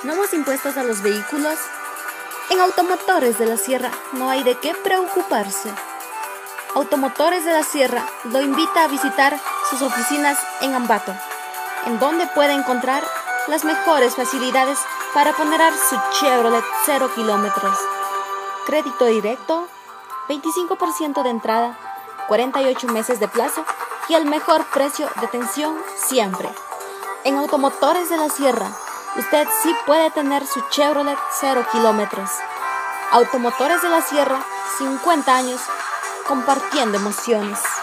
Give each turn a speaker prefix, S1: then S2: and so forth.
S1: Nuevos impuestos a los vehículos. En Automotores de la Sierra no hay de qué preocuparse. Automotores de la Sierra lo invita a visitar sus oficinas en Ambato, en donde puede encontrar las mejores facilidades para poner su Chevrolet 0 kilómetros. Crédito directo, 25% de entrada, 48 meses de plazo y el mejor precio de atención siempre. En Automotores de la Sierra, usted sí puede tener su Chevrolet 0 kilómetros. Automotores de la Sierra, 50 años compartiendo emociones.